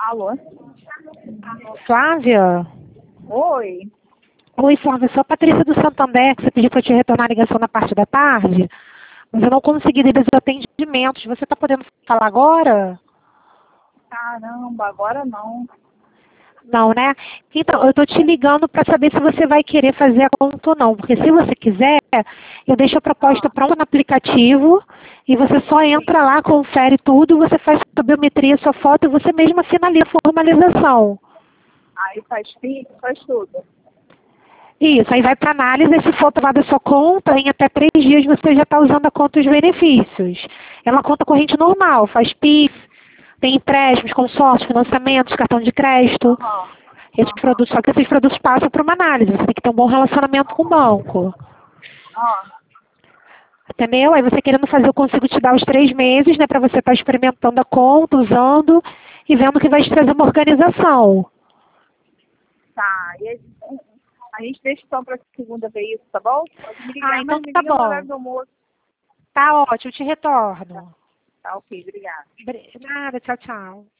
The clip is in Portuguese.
Alô? Flávia? Oi. Oi, Flávia, eu sou a Patrícia do Santander, que você pediu para eu te retornar a ligação na parte da tarde, mas eu não consegui devido aos atendimentos. Você está podendo falar agora? Caramba, agora não. Não, né? Então, eu estou te ligando para saber se você vai querer fazer a conta ou não, porque se você quiser, eu deixo a proposta pronta no aplicativo e você só entra lá, confere tudo, você faz sua biometria, sua foto e você mesma finaliza a formalização. Aí faz Pix, faz tudo. Isso, aí vai para análise, e se for aprovada a sua conta, em até 3 dias você já está usando a conta e os benefícios. É uma conta corrente normal, faz PIX, tem empréstimos, consórcios, financiamentos, cartão de crédito. Esses produtos, só que esses produtos passam por uma análise, você tem que ter um bom relacionamento com o banco. Entendeu? Aí você querendo fazer, eu consigo te dar os 3 meses, né, para você estar experimentando a conta, usando e vendo que vai te trazer uma organização. Tá. E a gente deixa então pra segunda ver isso, tá bom? Pode me ligar, Então mas me tá liga no bom. horário do almoço. Tá ótimo, eu te retorno. Tá ok, obrigada. Nada, tchau, tchau.